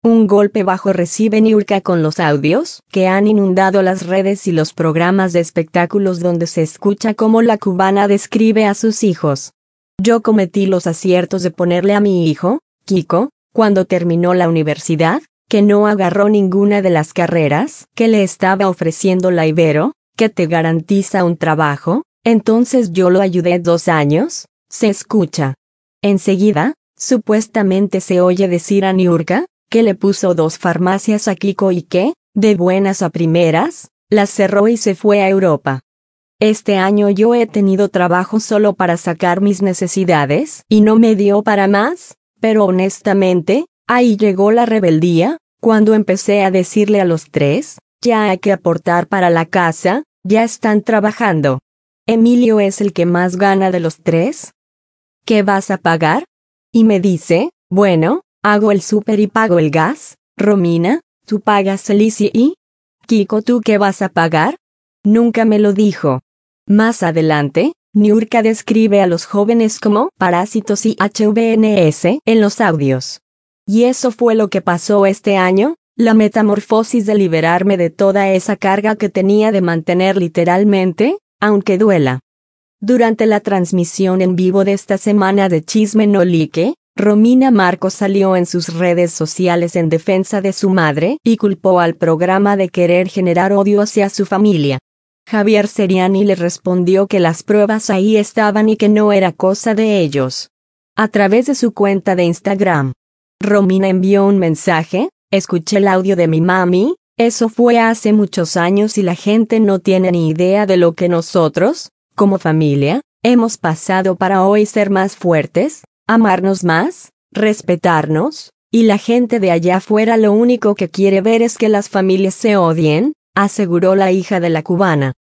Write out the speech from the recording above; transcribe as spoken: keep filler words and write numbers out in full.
Un golpe bajo recibe Niurka con los audios que han inundado las redes y los programas de espectáculos donde se escucha cómo la cubana describe a sus hijos. Yo cometí los aciertos de ponerle a mi hijo, Kiko, cuando terminó la universidad, que no agarró ninguna de las carreras que le estaba ofreciendo la Ibero, que te garantiza un trabajo, entonces yo lo ayudé dos años, se escucha. Enseguida, supuestamente se oye decir a Niurka, que le puso dos farmacias a Kiko y que, de buenas a primeras, las cerró y se fue a Europa. Este año yo he tenido trabajo solo para sacar mis necesidades y no me dio para más, pero honestamente, ahí llegó la rebeldía, cuando empecé a decirle a los tres, ya hay que aportar para la casa, ya están trabajando. Emilio es el que más gana de los tres. ¿Qué vas a pagar? Y me dice, bueno, hago el súper y pago el gas. Romina, ¿tú pagas el I C I? Kiko, ¿tú qué vas a pagar? Nunca me lo dijo. Más adelante, Niurka describe a los jóvenes como parásitos y jóvenes en los audios. Y eso fue lo que pasó este año, la metamorfosis de liberarme de toda esa carga que tenía de mantener literalmente, aunque duela. Durante la transmisión en vivo de esta semana de Chisme No Like, Romina Marcos salió en sus redes sociales en defensa de su madre y culpó al programa de querer generar odio hacia su familia. Javier Seriani le respondió que las pruebas ahí estaban y que no era cosa de ellos. A través de su cuenta de Instagram, Romina envió un mensaje: escuché el audio de mi mami, eso fue hace muchos años y la gente no tiene ni idea de lo que nosotros, como familia, hemos pasado para hoy ser más fuertes, amarnos más, respetarnos, y la gente de allá afuera lo único que quiere ver es que las familias se odien, aseguró la hija de la cubana.